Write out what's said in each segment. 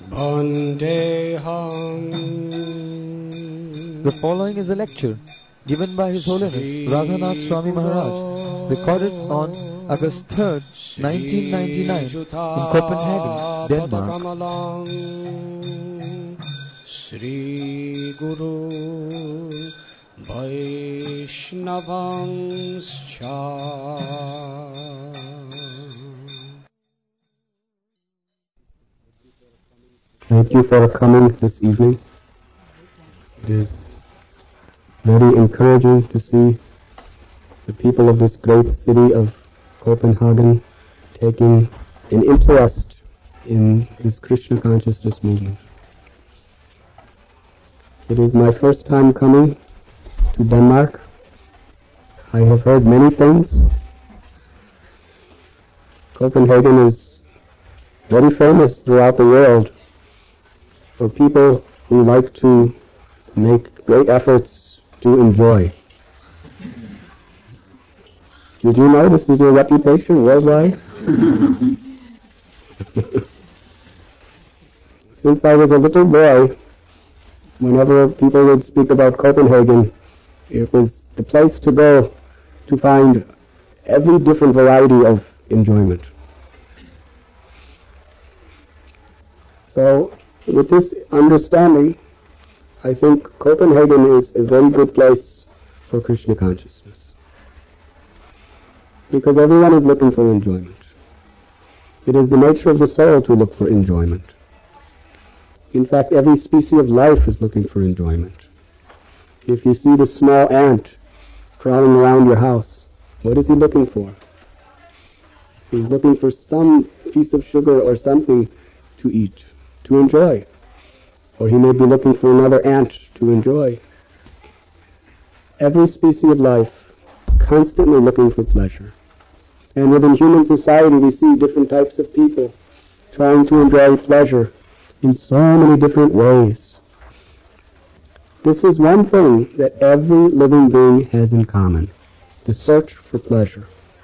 The following is a lecture given by His Holiness Radhanath Swami Maharaj, recorded on August 3rd, 1999 in Copenhagen, Denmark. Sri Guru Vaishnavanscha. Thank you for coming this evening. It is very encouraging to see the people of this great city of Copenhagen taking an interest in this Krishna consciousness movement. It is my first time coming to Denmark. I have heard many things. Copenhagen is very famous throughout the world for people who like to make great efforts to enjoy. Did you know this is your reputation worldwide? Since I was a little boy, whenever people would speak about Copenhagen, it was the place to go to find every different variety of enjoyment. So, with this understanding, I think Copenhagen is a very good place for Krishna consciousness. Because everyone is looking for enjoyment. It is the nature of the soul to look for enjoyment. In fact, every species of life is looking for enjoyment. If you see the small ant crawling around your house, what is he looking for? He's looking for some piece of sugar or something to eat, to enjoy. Or he may be looking for another ant to enjoy. Every species of life is constantly looking for pleasure. And within human society we see different types of people trying to enjoy pleasure in so many different ways. This is one thing that every living being has in common, the search for pleasure.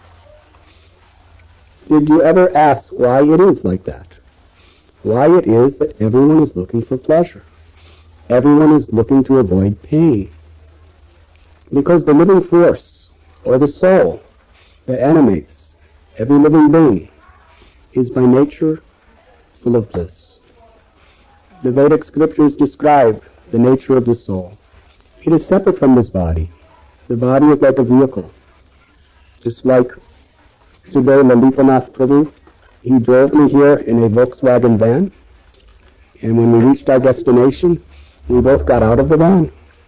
Did you ever ask why it is like that? Why it is that everyone is looking for pleasure? Everyone is looking to avoid pain. Because the living force, or the soul, that animates every living being, is by nature full of bliss. The Vedic scriptures describe the nature of the soul. It is separate from this body. The body is like a vehicle. Just like today Lalitanath Prabhu, he drove me here in a Volkswagen van, and when we reached our destination, we both got out of the van.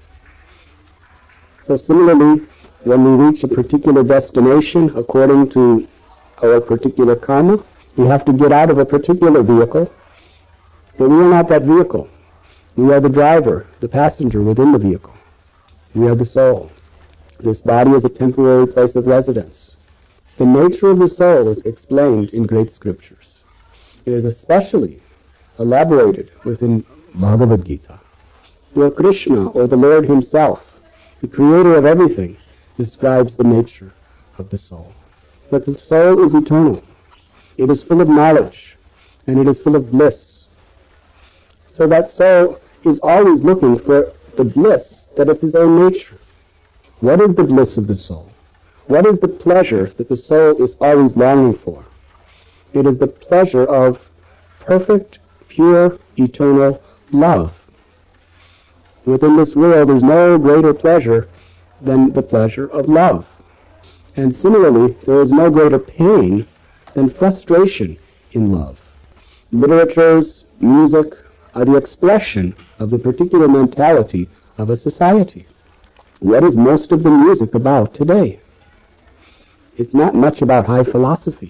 So similarly, when we reach a particular destination according to our particular karma, we have to get out of a particular vehicle, but we are not that vehicle. We are the driver, the passenger within the vehicle. We are the soul. This body is a temporary place of residence. The nature of the soul is explained in great scriptures. It is especially elaborated within Bhagavad Gita, where Krishna, or the Lord himself, the creator of everything, describes the nature of the soul. That the soul is eternal. It is full of knowledge, and it is full of bliss. So that soul is always looking for the bliss that is his own nature. What is the bliss of the soul? What is the pleasure that the soul is always longing for? It is the pleasure of perfect, pure, eternal love. Within this world there's no greater pleasure than the pleasure of love. And similarly, there is no greater pain than frustration in love. Literatures, music are the expression of the particular mentality of a society. What is most of the music about today? It's not much about high philosophy.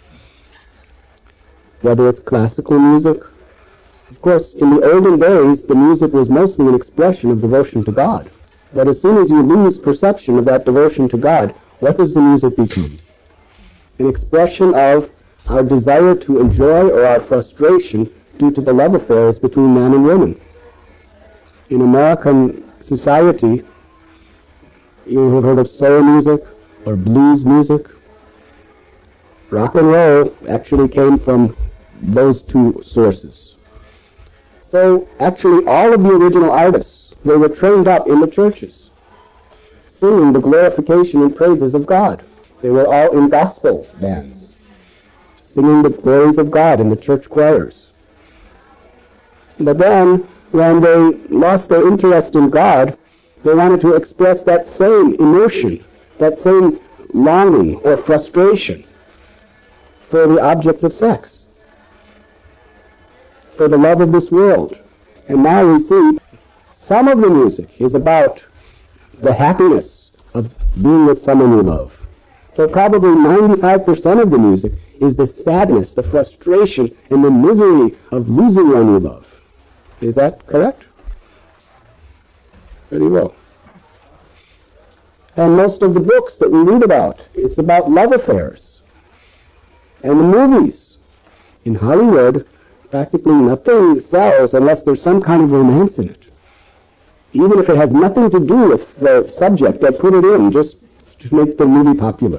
Whether it's classical music. Of course, in the olden days, the music was mostly an expression of devotion to God. But as soon as you lose perception of that devotion to God, what does the music become? An expression of our desire to enjoy or our frustration due to the love affairs between man and woman. In American society, you have heard of soul music or blues music. Rock and roll actually came from those two sources. So actually all of the original artists, they were trained up in the churches, singing the glorification and praises of God. They were all in gospel bands, singing the glories of God in the church choirs. But then, when they lost their interest in God, they wanted to express that same emotion, that same longing or frustration for the objects of sex, for the love of this world. And now we see some of the music is about the happiness of being with someone you love. So probably 95% of the music is the sadness, the frustration, and the misery of losing one you love. Is that correct? Very well. And most of the books that we read about, it's about love affairs. And the movies in Hollywood, practically nothing sells unless there's some kind of romance in it. Even if it has nothing to do with the subject, they put it in just to make the movie popular.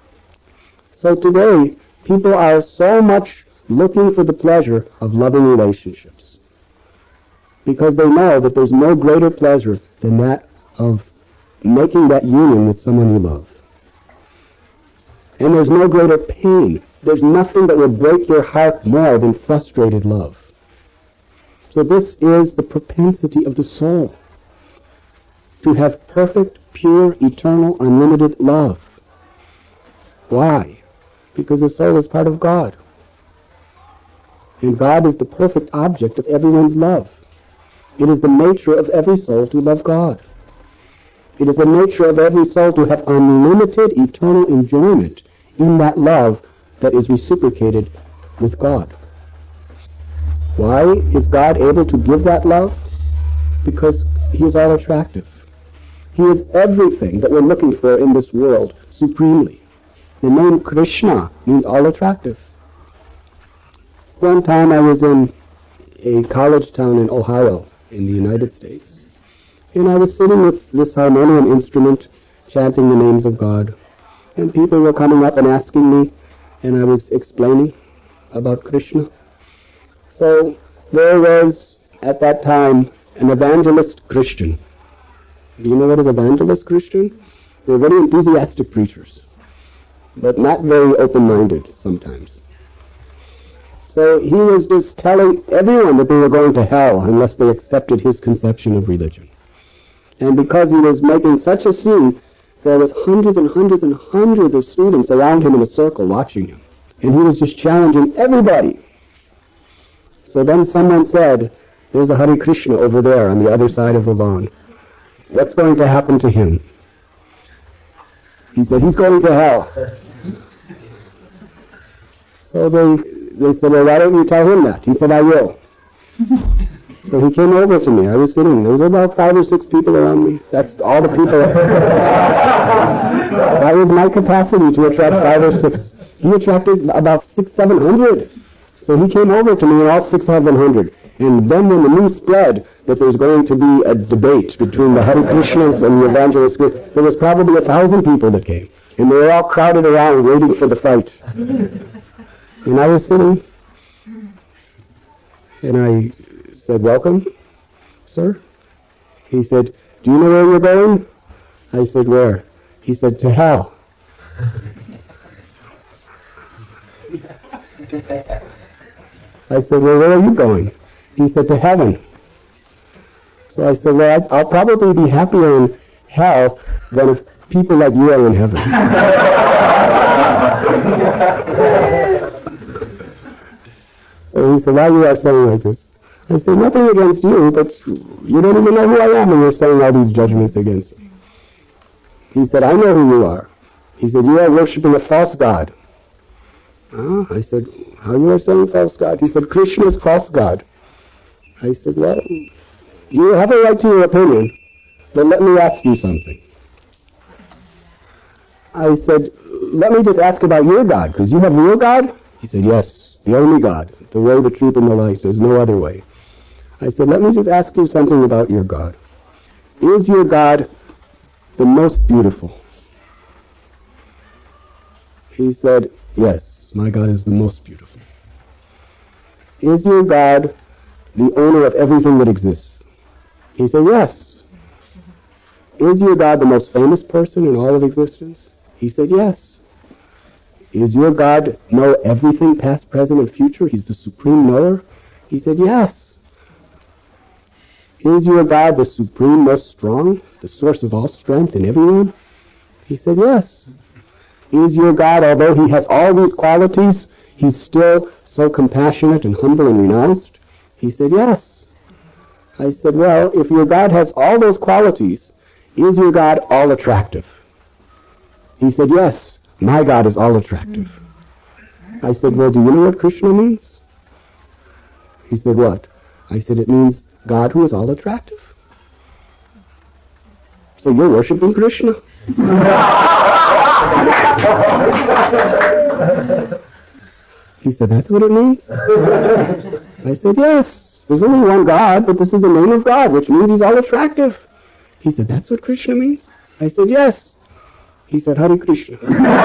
So today, people are so much looking for the pleasure of loving relationships, because they know that there's no greater pleasure than that of making that union with someone you love. And there's no greater pain. There's nothing that will break your heart more than frustrated love. So this is the propensity of the soul, to have perfect, pure, eternal, unlimited love. Why? Because the soul is part of God. And God is the perfect object of everyone's love. It is the nature of every soul to love God. It is the nature of every soul to have unlimited, eternal enjoyment in that love that is reciprocated with God. Why is God able to give that love? Because He is all attractive. He is everything that we're looking for in this world supremely. The name Krishna means all attractive. One time I was in a college town in Ohio in the United States, and I was sitting with this harmonium instrument chanting the names of God, and people were coming up and asking me, and I was explaining about Krishna. So there was at that time an evangelist Christian. Do you know what is evangelist Christian? They're very enthusiastic preachers, but not very open-minded sometimes. So he was just telling everyone that they were going to hell unless they accepted his conception of religion. And because he was making such a scene, there was hundreds and hundreds and hundreds of students around him in a circle watching him. And he was just challenging everybody. So then someone said, "There's a Hare Krishna over there on the other side of the lawn. What's going to happen to him?" He said, "He's going to hell." So they said, "Well, why don't you tell him that?" He said, "I will." So he came over to me. I was sitting. There was about 5 or 6 people around me. That's all the people. That was my capacity to attract 5 or 6. He attracted about 600-700. So he came over to me, and all 600-700. And then when the news spread that there's going to be a debate between the Hare Krishnas and the evangelists, there was probably 1,000 people that came. And they were all crowded around waiting for the fight. And I was sitting, and I said, "Welcome, sir." He said, "Do you know where you're going?" I said, "Where?" He said, "To hell." I said, "Well, where are you going?" He said, "To heaven." So I said, "Well, I'll probably be happier in hell than if people like you are in heaven." So he said, "Why you are saying like this?" I said, "Nothing against you, but you don't even know who I am and you're saying all these judgments against me." He said, "I know who you are." He said, "You are worshiping a false god." I said, "How you are saying false god?" He said, "Krishna is false god." I said, "Well, you have a right to your opinion, but let me ask you something." I said, "Let me just ask about your God, because you have real God?" He said, "Yes, the only God, the way, the truth, and the light. There's no other way." I said, "Let me just ask you something about your God. Is your God the most beautiful?" He said, "Yes, my God is the most beautiful." Is your God the owner of everything that exists? He said, yes. Is your God the most famous person in all of existence? He said, yes. Is your God know everything, past, present, and future? He's the supreme knower? He said, yes. Is your God the supreme, most strong, the source of all strength in everyone? He said, yes. Is your God, although he has all these qualities, he's still so compassionate and humble and renounced? He said, yes. I said, well, if your God has all those qualities, is your God all attractive? He said, yes, my God is all attractive. I said, well, do you know what Krishna means? He said, what? I said, it means God who is all attractive. So you're worshiping Krishna. He said, that's what it means? I said, yes. There's only one God, but this is the name of God, which means he's all attractive. He said, that's what Krishna means? I said, yes. He said, Hare Krishna.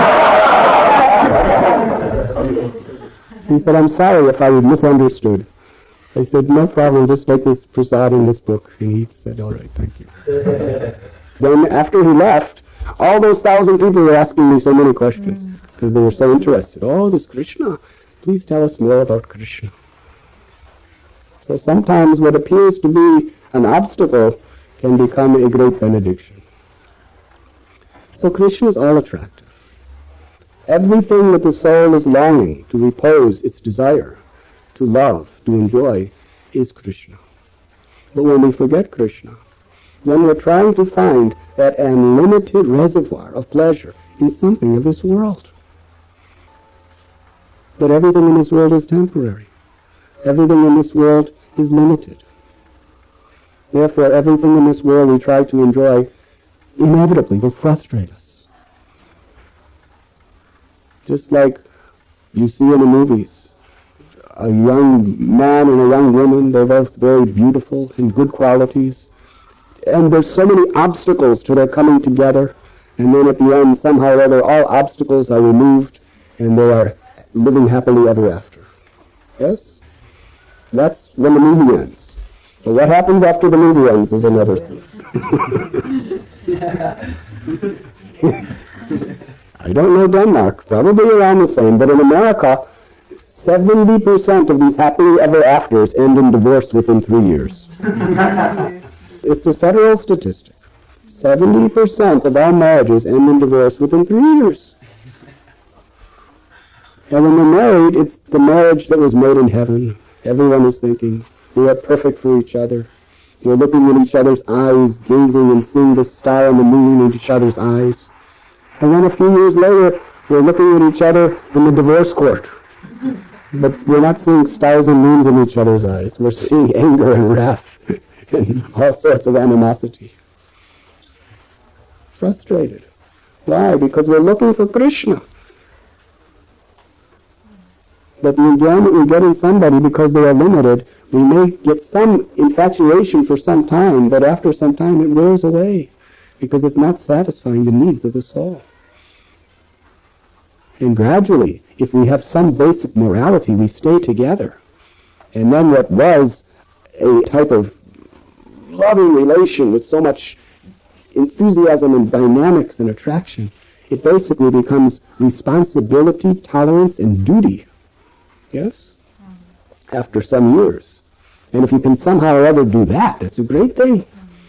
He said, I'm sorry if I misunderstood. I said, no problem, just take this prasad in this book. And he said, all right, thank you. Then after he left, all those 1,000 people were asking me so many questions because they were so interested. Oh, this Krishna, please tell us more about Krishna. So sometimes what appears to be an obstacle can become a great benediction. So Krishna is all attractive. Everything that the soul is longing to repose its desire, to love, to enjoy, is Krishna. But when we forget Krishna, then we're trying to find that unlimited reservoir of pleasure in something of this world. But everything in this world is temporary. Everything in this world is limited. Therefore, everything in this world we try to enjoy inevitably will frustrate us. Just like you see in the movies, a young man and a young woman, they're both very beautiful and good qualities, and there's so many obstacles to their coming together, and then at the end, somehow or other, all obstacles are removed, and they are living happily ever after. Yes? That's when the movie ends. But what happens after the movie ends is another thing. I don't know Denmark, probably around the same, but in America, 70% of these happily ever afters end in divorce within 3 years. It's a federal statistic. 70% of all marriages end in divorce within 3 years. And when they're married, it's the marriage that was made in heaven. Everyone is thinking, we are perfect for each other. We're looking in each other's eyes, gazing and seeing the star and the moon in each other's eyes. And then a few years later, we're looking at each other in the divorce court. But we're not seeing stars and moons in each other's eyes. We're seeing anger and wrath and all sorts of animosity. Frustrated. Why? Because we're looking for Krishna. But the enjoyment we get in somebody, because they are limited, we may get some infatuation for some time, but after some time it wears away, because it's not satisfying the needs of the soul. And gradually, if we have some basic morality, we stay together. And then what was a type of loving relation with so much enthusiasm and dynamics and attraction, it basically becomes responsibility, tolerance, and duty. Yes? After some years. And if you can somehow or other do that, that's a great thing.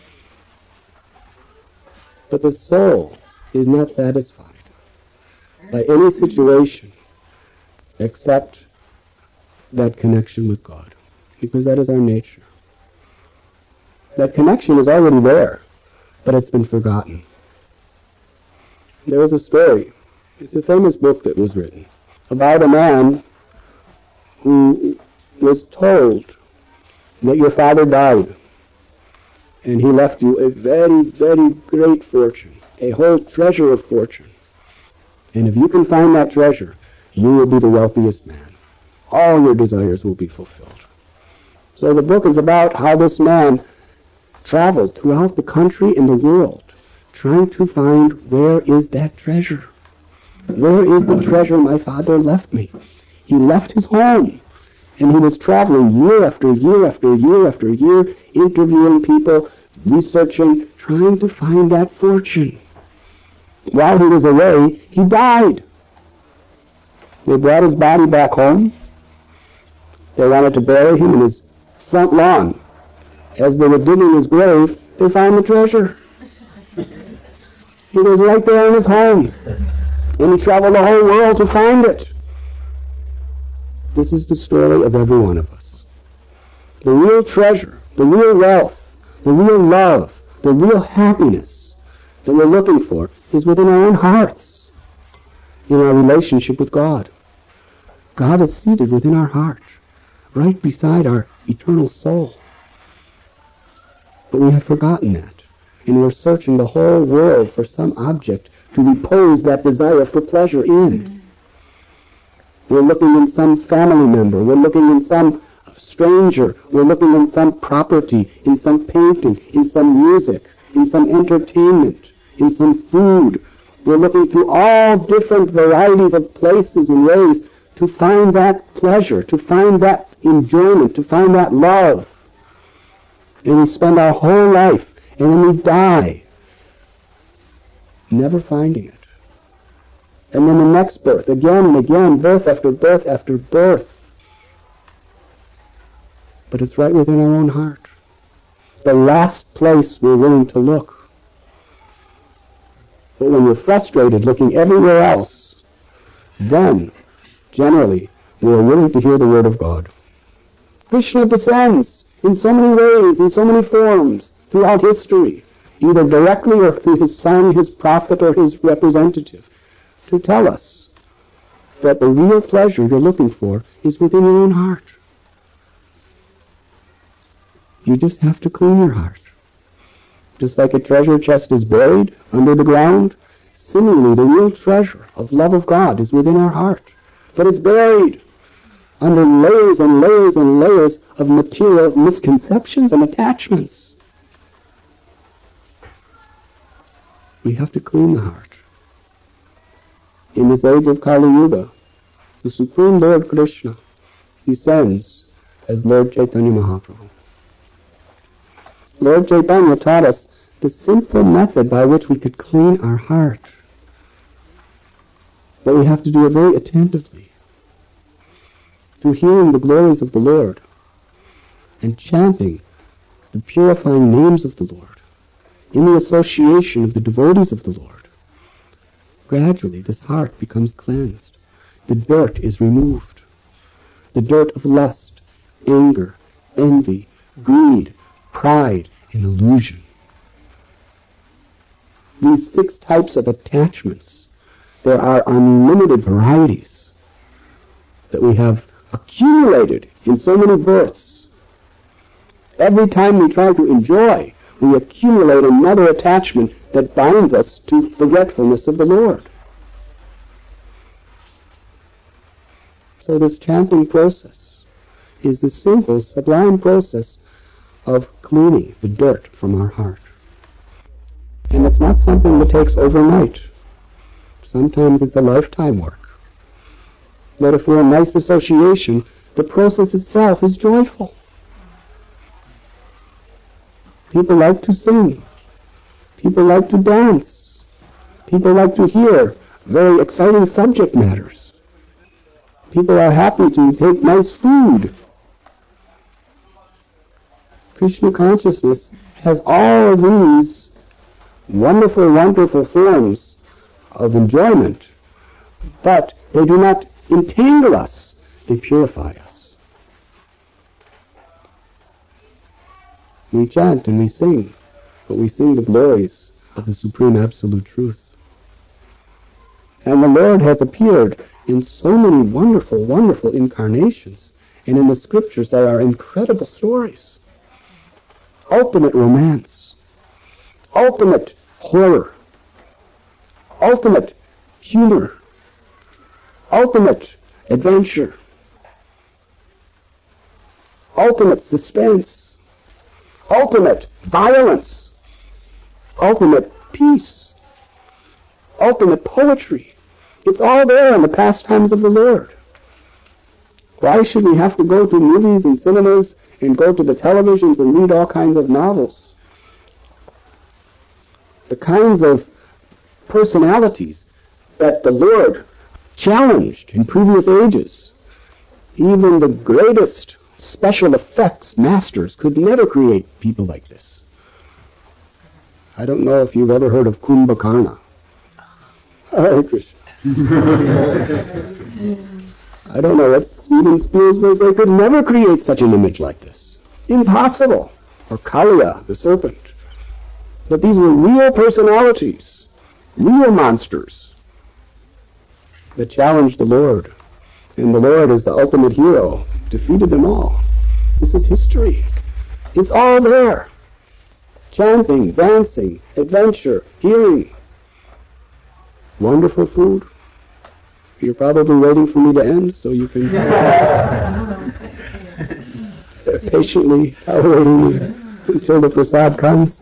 But the soul is not satisfied by any situation except that connection with God, because that is our nature. That connection is already there, but it's been forgotten. There was a story, it's a famous book that was written, about a man who was told that your father died, and he left you a very, very great fortune, a whole treasure of fortune. And if you can find that treasure, you will be the wealthiest man. All your desires will be fulfilled. So the book is about how this man traveled throughout the country and the world, trying to find, where is that treasure? Where is the treasure my father left me? He left his home, And he was traveling year after year after year after year, interviewing people, researching, trying to find that fortune. While he was away, he died. They brought his body back home. They wanted to bury him in his front lawn. As they were digging his grave, they found the treasure. He was right there in his home. And he traveled the whole world to find it. This is the story of every one of us. The real treasure, the real wealth, the real love, the real happiness that we're looking for is within our own hearts, in our relationship with God. God is seated within our heart, right beside our eternal soul. But we have forgotten that, and we're searching the whole world for some object to repose that desire for pleasure in. We're looking in some family member, we're looking in some stranger, we're looking in some property, in some painting, in some music, in some entertainment, in some food. We're looking through all different varieties of places and ways to find that pleasure, to find that enjoyment, to find that love. And we spend our whole life, and then we die, never finding it. And then the next birth, again and again, birth after birth after birth. But it's right within our own heart. The last place we're willing to look. But when we're frustrated looking everywhere else, then, generally, we are willing to hear the word of God. Krishna descends in so many ways, in so many forms, throughout history, either directly or through his son, his prophet, or his representative, to tell us that the real pleasure you're looking for is within your own heart. You just have to clean your heart. Just like a treasure chest is buried under the ground, similarly the real treasure of love of God is within our heart. But it's buried under layers and layers and layers of material misconceptions and attachments. We have to clean the heart. In this age of Kali Yuga, the Supreme Lord Krishna descends as Lord Chaitanya Mahaprabhu. Lord Chaitanya taught us the simple method by which we could clean our heart. But we have to do it very attentively, through hearing the glories of the Lord and chanting the purifying names of the Lord, in the association of the devotees of the Lord. Gradually, this heart becomes cleansed. The dirt is removed. The dirt of lust, anger, envy, greed, pride, and illusion. These 6 types of attachments, there are unlimited varieties that we have accumulated in so many births. Every time we try to enjoy, we accumulate another attachment that binds us to forgetfulness of the Lord. So this chanting process is the simple, sublime process of cleaning the dirt from our heart. And it's not something that takes overnight. Sometimes it's a lifetime work. But if we're in nice association, the process itself is joyful. People like to sing. People like to dance. People like to hear very exciting subject matters. People are happy to take nice food. Krishna consciousness has all of these wonderful, wonderful forms of enjoyment, but they do not entangle us. They purify us. We chant and we sing, but we sing the glories of the Supreme Absolute Truth. And the Lord has appeared in so many wonderful, wonderful incarnations, and in the scriptures there are incredible stories. Ultimate romance, ultimate horror, ultimate humor, ultimate adventure, ultimate suspense, ultimate violence, ultimate peace, ultimate poetry. It's all there in the pastimes of the Lord. Why should we have to go to movies and cinemas and go to the televisions and read all kinds of novels? The kinds of personalities that the Lord challenged in previous ages, even the greatest special effects masters could never create people like this. I don't know if you've ever heard of Kumbhakarna. Hare Krishna. I don't know what Steven Spielberg, they could never create such an image like this. Impossible. Or Kalia, the serpent. But these were real personalities, real monsters that challenged the Lord. And the Lord, as the ultimate hero, defeated them all. This is history. It's all there. Chanting, dancing, adventure, hearing. Wonderful food. You're probably waiting for me to end so you can patiently tolerating me until the prasad comes.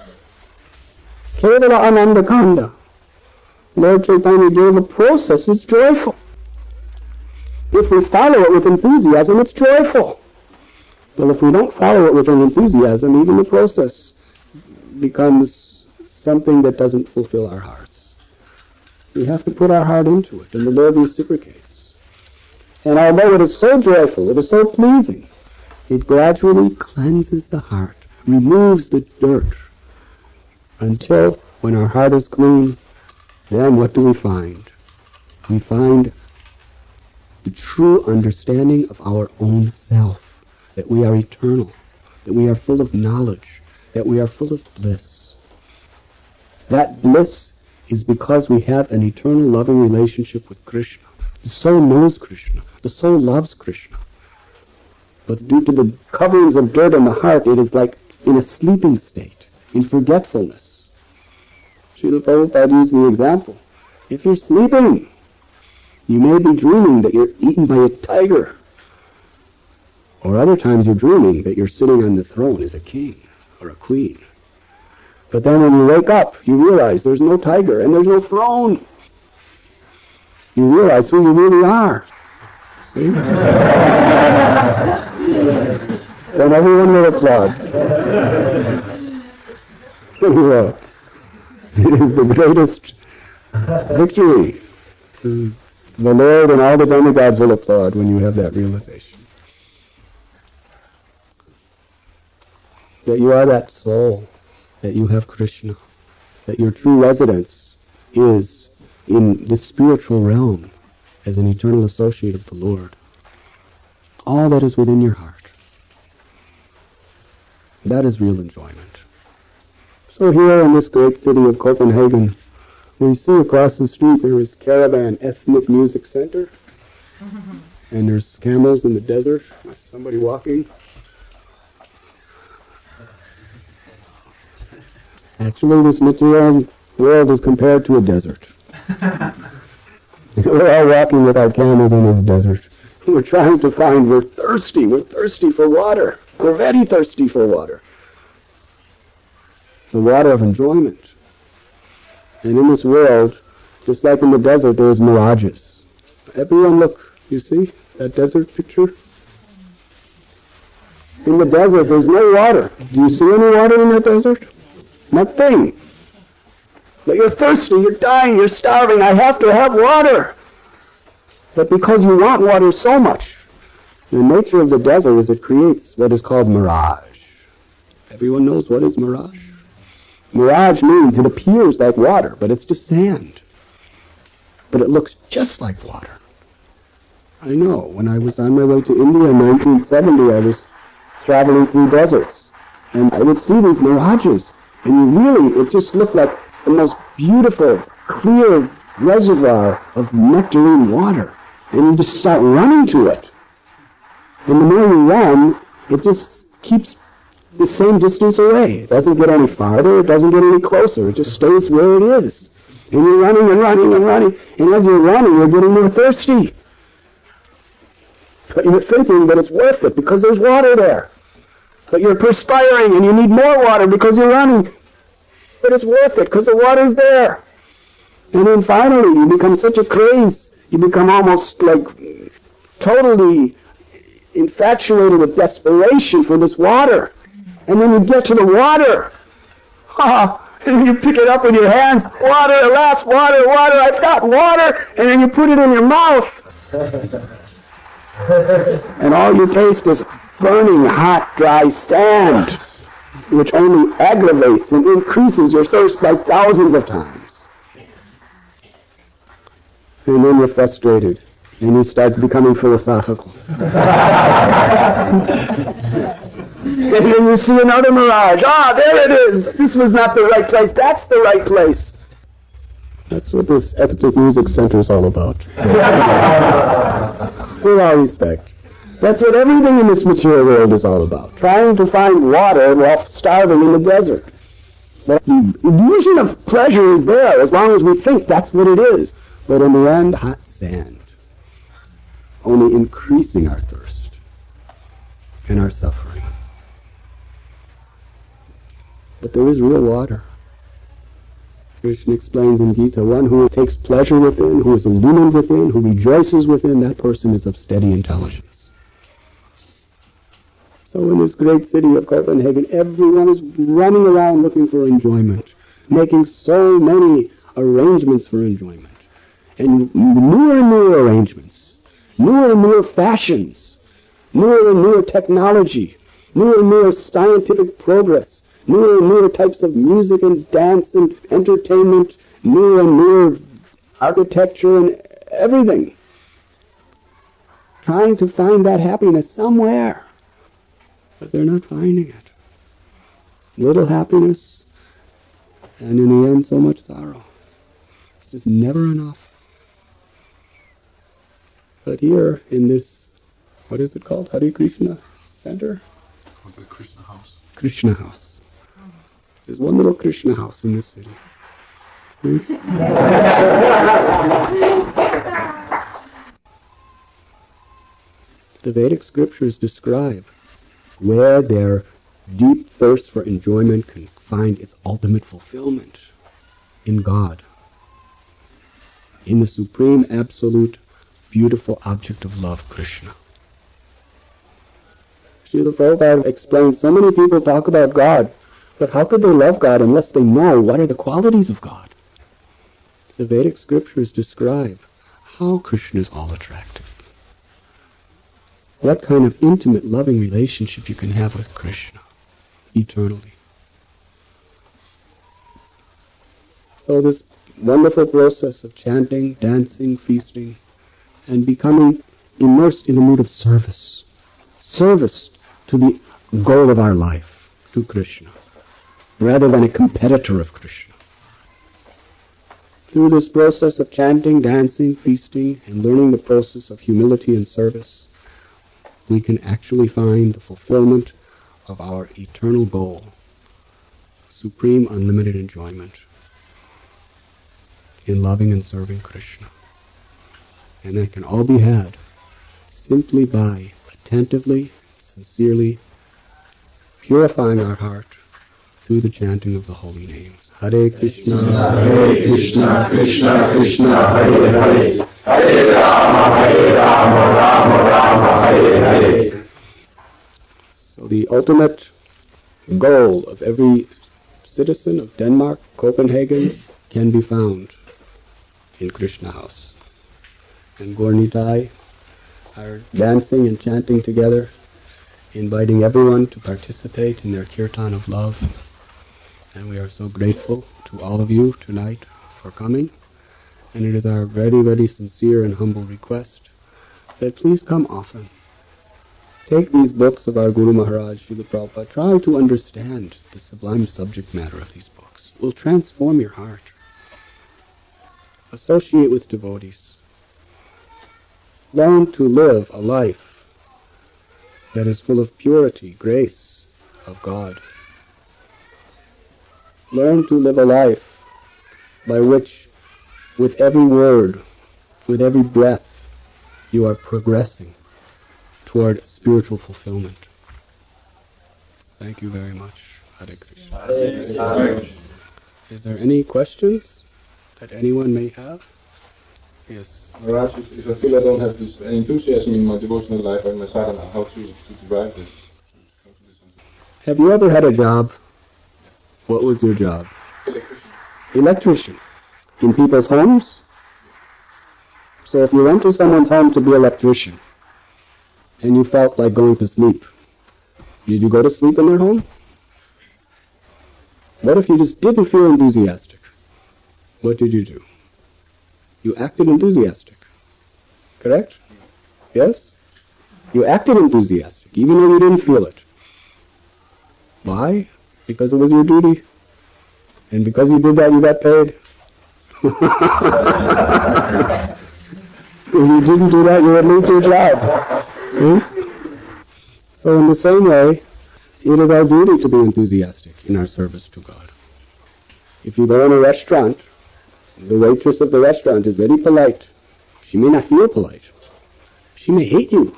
Kevala Ananda Kanda. Lord Chaitanya gave a process. It's joyful. If we follow it with enthusiasm, it's joyful. Well, if we don't follow it with an enthusiasm, even the process becomes something that doesn't fulfill our hearts. We have to put our heart into it, and the Lord reciprocates. And although it is so joyful, it is so pleasing, it gradually cleanses the heart, removes the dirt, until when our heart is clean, then what do we find? We find the true understanding of our own self, that we are eternal, that we are full of knowledge, that we are full of bliss. That bliss is because we have an eternal loving relationship with Krishna. The soul knows Krishna. The soul loves Krishna. But due to the coverings of dirt in the heart, it is like in a sleeping state, in forgetfulness. Srila Prabhupada used the example. If you're sleeping, you may be dreaming that you're eaten by a tiger. Or other times you're dreaming that you're sitting on the throne as a king or a queen. But then when you wake up, you realize there's no tiger and there's no throne. You realize who you really are. See? Then everyone will applaud. Well, it is the greatest victory. The Lord and all the demigods will applaud when you have that realization. That you are that soul, that you have Krishna, that your true residence is in the spiritual realm as an eternal associate of the Lord. All that is within your heart. That is real enjoyment. So here in this great city of Copenhagen, we see across the street there is Caravan Ethnic Music Center, and there's camels in the desert. There's somebody walking. Actually, this material world is compared to a desert. We're all walking with our camels in this desert. We're trying to find, we're thirsty for water. We're very thirsty for water. The water of enjoyment. And in this world, just like in the desert, there's mirages. Everyone look, you see that desert picture? In the desert, there's no water. Do you see any water in that desert? Nothing. But you're thirsty, you're dying, you're starving, I have to have water. But because you want water so much, the nature of the desert is it creates what is called mirage. Everyone knows what is mirage? Mirage means it appears like water, but it's just sand. But it looks just like water. I know, when I was on my way to India in 1970, I was traveling through deserts. And I would see these mirages. And it just looked like the most beautiful, clear reservoir of nectarine water. And you just start running to it. And the more you run, it just keeps the same distance away. It doesn't get any farther, it doesn't get any closer. It just stays where it is. And you're running and running and running. And as you're running, you're getting more thirsty. But you're thinking that it's worth it because there's water there. But you're perspiring and you need more water because you're running. But it's worth it because the water's there. And then finally you become such a craze. You become almost like totally infatuated with desperation for this water. And then you get to the water. And you pick it up with your hands. Water, alas, water, water, I've got water. And then you put it in your mouth. And all you taste is burning, hot, dry sand, which only aggravates and increases your thirst by thousands of times. And then you're frustrated, and you start becoming philosophical. And then you see another mirage. There it is. This was not the right place. That's the right place. That's what this Ethnic Music Center is all about. With all respect. That's what everything in this material world is all about. Trying to find water while starving in the desert. But the illusion of pleasure is there as long as we think that's what it is. But in the end, hot sand. Only increasing our thirst and our suffering. But there is real water. Krishna explains in Gita, one who takes pleasure within, who is illumined within, who rejoices within, that person is of steady intelligence. So in this great city of Copenhagen, everyone is running around looking for enjoyment, making so many arrangements for enjoyment. And newer and newer arrangements, newer and newer fashions, newer and newer technology, newer and newer scientific progress, newer and newer types of music and dance and entertainment, newer and newer architecture and everything. Trying to find that happiness somewhere. But they're not finding it. Little happiness, and in the end so much sorrow. It's just never enough. But here in this, what is it called? Hare Krishna Center? Called the Krishna House. Krishna House. There's one little Krishna house in this city. See? The Vedic scriptures describe where their deep thirst for enjoyment can find its ultimate fulfillment in God, in the supreme, absolute, beautiful object of love, Krishna. Srila Prabhupada explains, so many people talk about God, but how could they love God unless they know what are the qualities of God? The Vedic scriptures describe how Krishna is all attractive. What kind of intimate, loving relationship you can have with Krishna eternally. So this wonderful process of chanting, dancing, feasting, and becoming immersed in the mood of service. Service to the goal of our life, to Krishna, rather than a competitor of Krishna. Through this process of chanting, dancing, feasting, and learning the process of humility and service, we can actually find the fulfillment of our eternal goal, supreme unlimited enjoyment in loving and serving Krishna. And that can all be had simply by attentively, sincerely purifying our heart through the chanting of the holy names. Hare Krishna, Krishna Krishna, Hare Hare, Hare Rama, Rama, Hare Hare. So the ultimate goal of every citizen of Denmark, Copenhagen, can be found in Krishna House. And Gaur Nitai are dancing and chanting together, inviting everyone to participate in their kirtan of love. And we are so grateful to all of you tonight for coming. And it is our very, very sincere and humble request that please come often. Take these books of our Guru Maharaj, Srila Prabhupada. Try to understand the sublime subject matter of these books. It will transform your heart. Associate with devotees. Learn to live a life that is full of purity, grace of God. Learn to live a life by which, with every word, with every breath, you are progressing toward spiritual fulfillment. Thank you very much. Hare Krishna. Hare Krishna. Is there any questions that anyone may have? Yes. Maharaj, if I feel I don't have this enthusiasm in my devotional life and my sadhana, how to derive this? Have you ever had a job? What was your job? Electrician. Electrician. In people's homes? So if you went to someone's home to be electrician, and you felt like going to sleep, did you go to sleep in their home? What if you just didn't feel enthusiastic? What did you do? You acted enthusiastic. Correct? Yes? You acted enthusiastic, even though you didn't feel it. Why? Because it was your duty. And because you did that, you got paid. If you didn't do that, you would lose your job. See? So in the same way, it is our duty to be enthusiastic in our service to God. If you go in a restaurant, the waitress of the restaurant is very polite. She may not feel polite. She may hate you.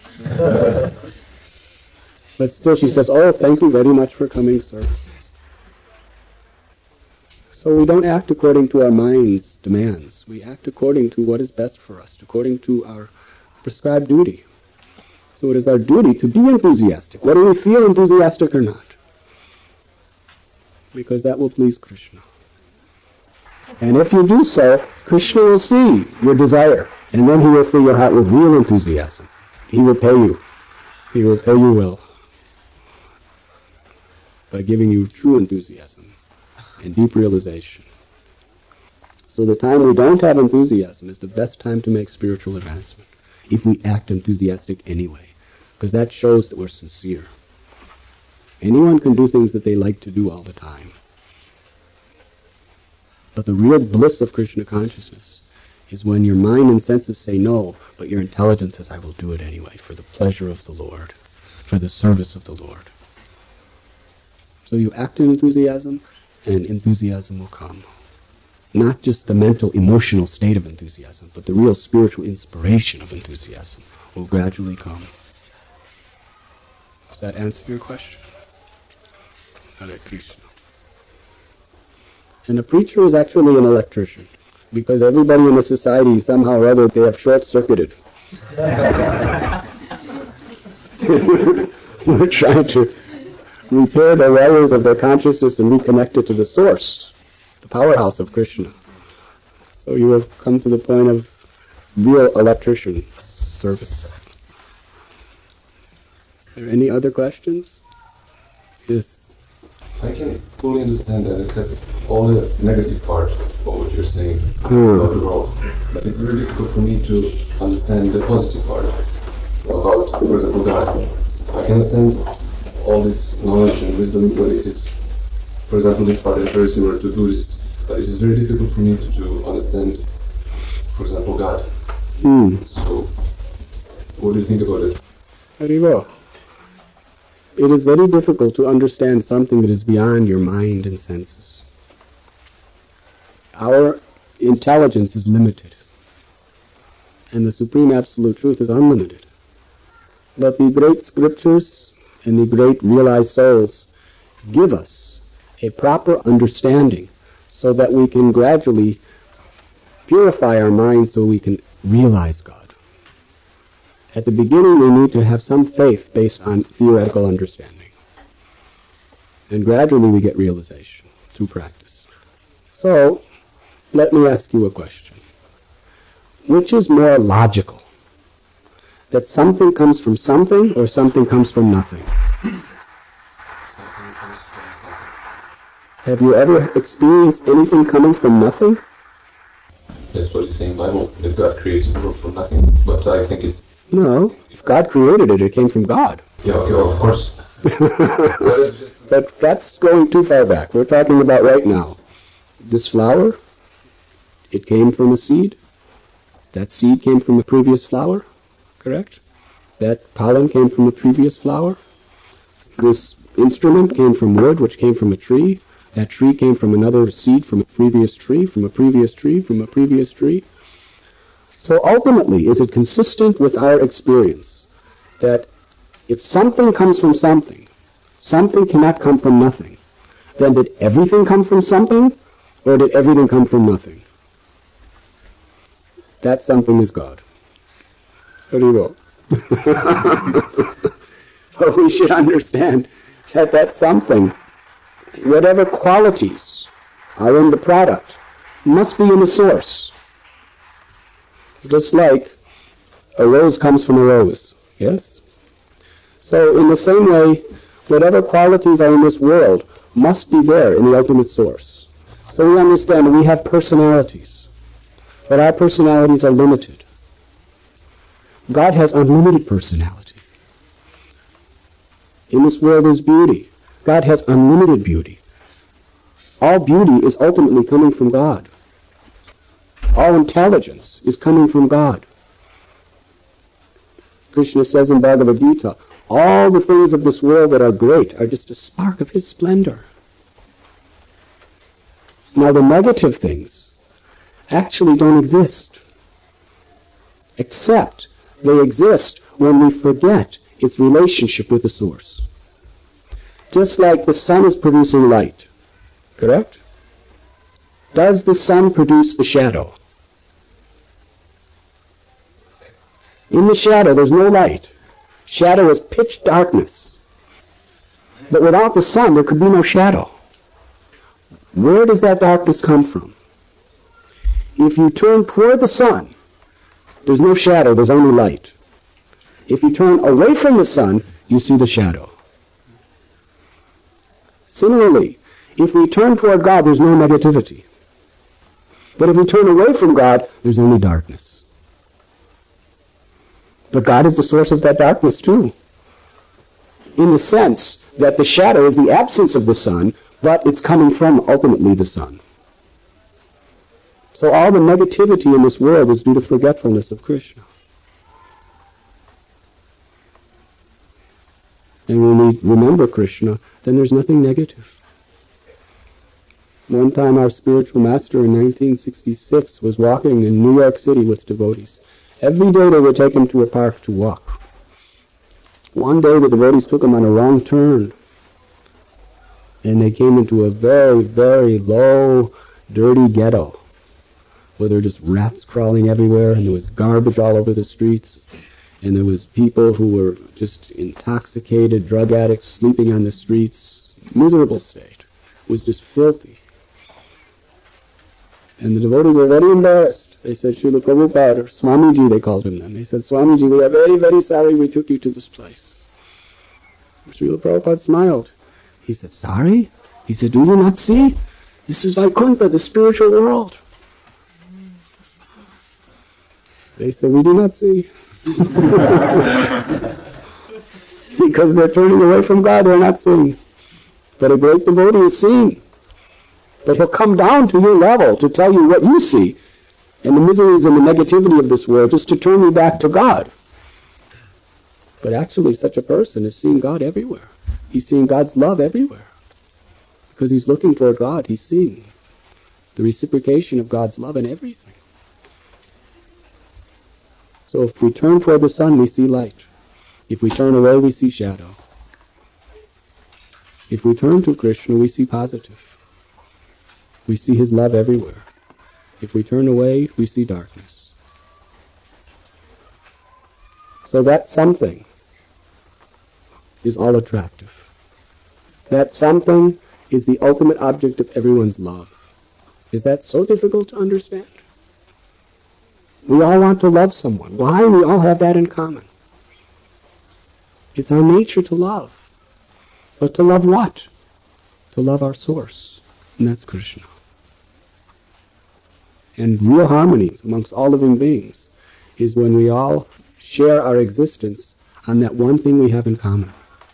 But still she says, "Oh, thank you very much for coming, sir." So we don't act according to our mind's demands. We act according to what is best for us, according to our prescribed duty. So it is our duty to be enthusiastic, whether we feel enthusiastic or not. Because that will please Krishna. And if you do so, Krishna will see your desire. And then he will fill your heart with real enthusiasm. He will pay you. He will pay you well. By giving you true enthusiasm and deep realization. So the time we don't have enthusiasm is the best time to make spiritual advancement. If we act enthusiastic anyway. Because that shows that we're sincere. Anyone can do things that they like to do all the time. But the real bliss of Krishna consciousness is when your mind and senses say no, but your intelligence says, "I will do it anyway, for the pleasure of the Lord, for the service of the Lord." So you act in enthusiasm, and enthusiasm will come. Not just the mental, emotional state of enthusiasm, but the real spiritual inspiration of enthusiasm will gradually come. Does that answer your question? Hare Krishna. And a preacher is actually an electrician, because everybody in the society, somehow or other, they have short-circuited. We're trying to repair the wires of their consciousness and reconnect it to the source, the powerhouse of Krishna. So you have come to the point of real electrician service. Is there any other questions? Yes. I can fully understand that, except all the negative part of what you're saying about the world. But it's very difficult for me to understand the positive part about, for example, God. I can understand all this knowledge and wisdom, but it is, for example, this part is very similar to Buddhist. But it is very difficult for me to understand, for example, God. So, what do you think about it? Very well. It is very difficult to understand something that is beyond your mind and senses. Our intelligence is limited, and the Supreme Absolute Truth is unlimited. But the great scriptures and the great realized souls give us a proper understanding so that we can gradually purify our minds so we can realize God. At the beginning, we need to have some faith based on theoretical understanding. And gradually we get realization through practice. So, let me ask you a question. Which is more logical? That something comes from something or something comes from nothing? Something comes from something. Have you ever experienced anything coming from nothing? That's what it's saying in the Bible, that God created the world from nothing. But I think it's... No. If God created it, it came from God. Yeah, of course. But that's going too far back. We're talking about right now. This flower, it came from a seed. That seed came from a previous flower, correct? That pollen came from a previous flower. This instrument came from wood, which came from a tree. That tree came from another seed from a previous tree, from a previous tree, from a previous tree. So ultimately, is it consistent with our experience that if something comes from something, something cannot come from nothing? Then did everything come from something, or did everything come from nothing? that something is God. Haribol. But we should understand that that something, whatever qualities are in the product, must be in the source. Just like a rose comes from a rose, yes? So in the same way, whatever qualities are in this world must be there in the ultimate source. So we understand we have personalities, but our personalities are limited. God has unlimited personality. In this world is beauty. God has unlimited beauty. All beauty is ultimately coming from God. All intelligence is coming from God. Krishna says in Bhagavad Gita, all the things of this world that are great are just a spark of His splendor. Now the negative things actually don't exist, except they exist when we forget its relationship with the source. Just like the sun is producing light, correct? Does the sun produce the shadow? In the shadow there's no light. Shadow is pitch darkness. But without the sun there could be no shadow. Where does that darkness come from? If you turn toward the sun, there's no shadow, there's only light. If you turn away from the sun, you see the shadow. Similarly, if we turn toward God, there's no negativity. But if we turn away from God, there's only darkness. But God is the source of that darkness too, in the sense that the shadow is the absence of the sun, but it's coming from ultimately the sun. So all the negativity in this world is due to forgetfulness of Krishna. And when we remember Krishna, then there's nothing negative. One time our spiritual master in 1966 was walking in New York City with devotees. Every day they would take him to a park to walk. One day the devotees took him on a wrong turn, and they came into a very, very low, dirty ghetto, where there were just rats crawling everywhere, and there was garbage all over the streets, and there was people who were just intoxicated, drug addicts, sleeping on the streets. Miserable state. It was just filthy. And the devotees were very embarrassed. They said, Srila Prabhupada, or Swamiji they called him then. They said, Swamiji, we are very, very sorry we took you to this place. Srila Prabhupada smiled. He said, sorry? He said, do you not see? This is Vaikuntha, the spiritual world. They said, we do not see. Because they're turning away from God, they're not seeing. But a great devotee is seeing. But he'll come down to your level to tell you what you see, and the miseries and the negativity of this world, just to turn you back to God. But actually such a person is seeing God everywhere. He's seeing God's love everywhere. Because he's looking toward God, he's seeing the reciprocation of God's love in everything. So if we turn toward the sun, we see light. If we turn away, we see shadow. If we turn to Krishna, we see positive. We see his love everywhere. If we turn away, we see darkness. So that something is all attractive. That something is the ultimate object of everyone's love. Is that so difficult to understand? We all want to love someone. Why? We all have that in common. It's our nature to love. But to love what? To love our source. And that's Krishna. And real harmony amongst all living beings is when we all share our existence on that one thing we have in common.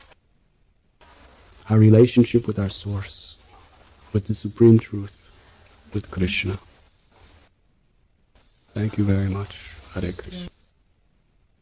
Our relationship with our source, with the Supreme Truth, with Krishna. Thank you very much. Hare Krishna.